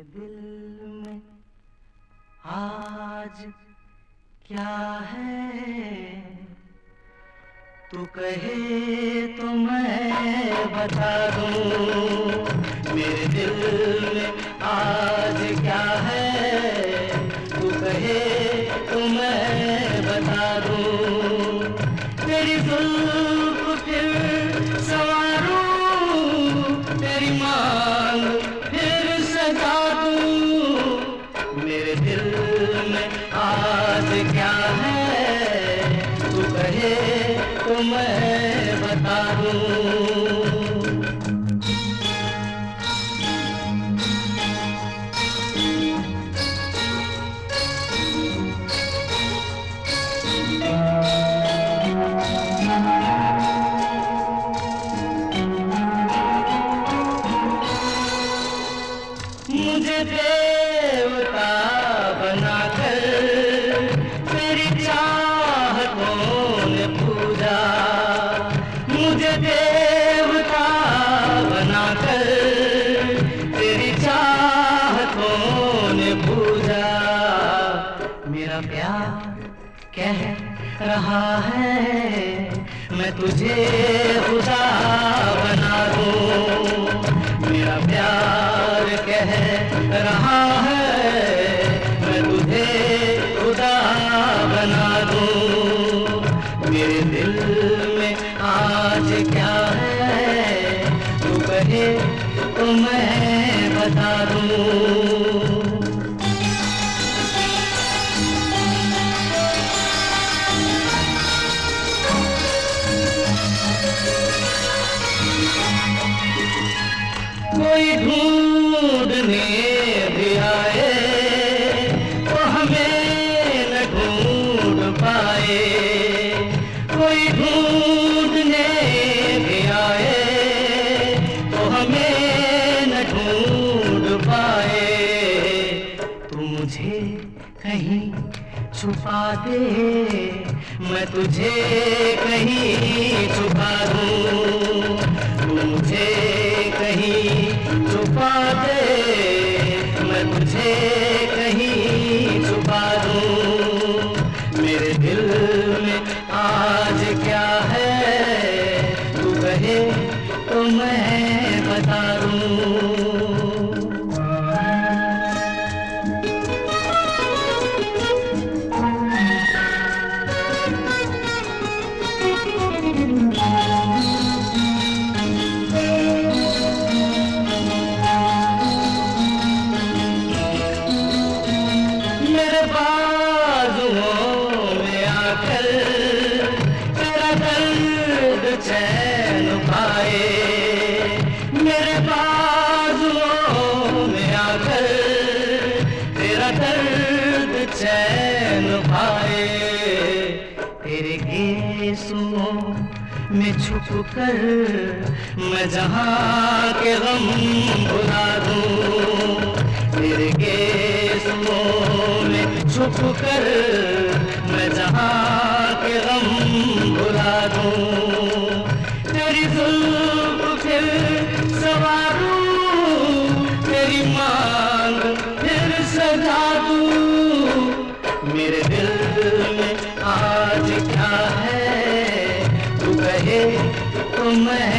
दिल में आज क्या है, तू कहे तो मैं बता दूं। मेरे दिल में आज क्या है, तू कहे तो मैं बता दूं। तेरी जुल्फ फिर संवारूं, तेरी मांग फिर सजा दूं। मेरे दिल में आज क्या है, तू कहे तो मैं बता दूं। मुझे देवता बनाकर तेरी चाहतों ने पूजा। मुझे देवता बनाकर तेरी चाहतों ने पूजा। मेरा प्यार कह रहा है मैं तुझे खुदा बना दूं। मेरा प्यार कह रहा है मैं तुझे खुदा बना दूं। मेरे दिल में आज क्या है, तू कहे तो मैं बता दूं। कोई ढूंढने भी आए तो हमें न ढूंढ पाए। कोई ढूंढने भी आए तो हमें न ढूंढ पाए। तू मुझे कहीं छुपा दे, मैं तुझे कहीं छुपा दूं। तू मुझे कहीं छुपा दे, मैं तुझे कहीं छुपा दूं। मेरे दिल में आज क्या है, तू कहे तो मैं बता दूं। मेरे बाजुओं में आकर तेरा दर्द चैन पाए। मेरे बाजुओं में आकर तेरा दर्द चैन पाए। तेरे गेसुओं में छुप कर मैं जहाँ के गम भुला दूं। तेरे गेसुओं में छुप कर मैं जहाँ के गम भुला दूं। तेरी जुल्फ फिर संवारूं, तेरी मांग फिर सजा दूं। मेरे दिल में आज क्या है, तू कहे तो मैं